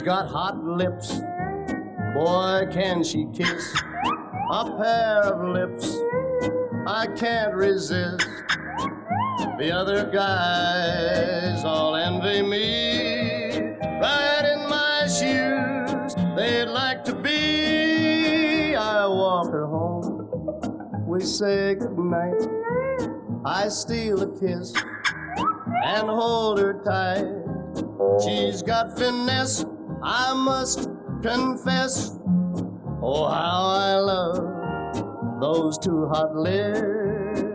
She's got hot lips, boy, can she kiss. A pair of lips I can't resist. The other guys all envy me. Right in my shoes they'd like to be. I walk her home, we say goodnight. I steal a kiss and hold her tight. She's got finesse, I must confess. Oh, how I love those two hot lips.